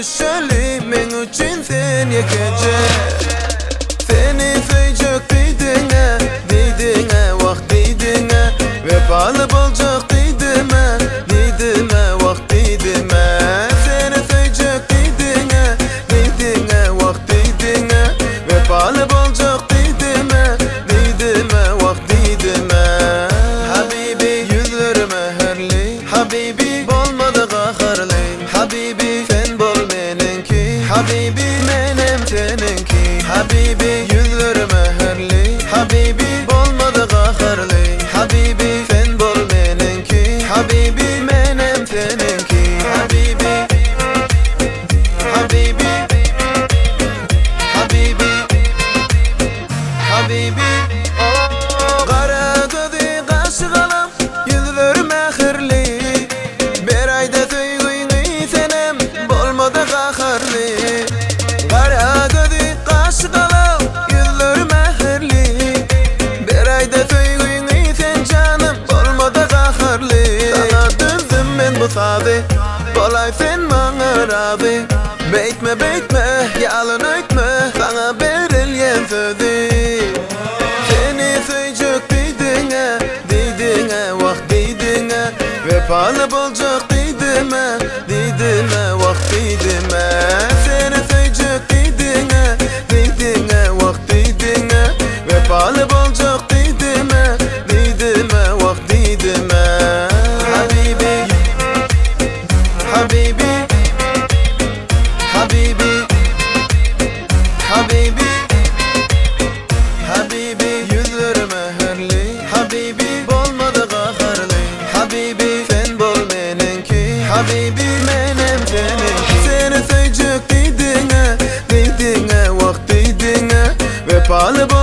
şöyle men üçün sen gece. Seni söyleyecek dedine, vakt dedine, vefalı bolacak dedime, vakt dedime. Seni söyleyecek dedine, vakt dedine, vefalı bolacak dedime, vakt dedime. Habibi yüzlerime herli, Habibi bolmadı qaharlı, Habibi sen bol menenki, Habibi menem seninki. Habibi yüzlerime herli, Habibi bolmadı qaharlı, Habibi sen bol menenki, Habibi menem seninki. Habibi, Habibi, Habibi, Habibi. Qara gözü qaşı qalam, yüzlerime herli, bir ayda söygüyünü senem bolmadı qaharlı. Qara gözü qaşı qalam, yüzlerime herli, bir ayda söygüyünü sen canım bolmadı qaharlı. Sana düzdüm men bu sadı, bolay sen bana razı. Beytme, yalan ötme, sana verilyen sözü. Seni söyleyecek dedine, vakt dedine, vefalı bolacak dedime, vakt dedime. Seni söyleyecek dedine, vakt dedine, vefalı bolacak dedime, vakt dedime. Habibi, Habibi, Habibi, Habibi, Habibi yüzlerime herli, Habibi bolmadı qaharlı, Habibi sen bol menenki, Habibi menem seninki. Seni söyleyecek dedine, vakt dedine, vefalı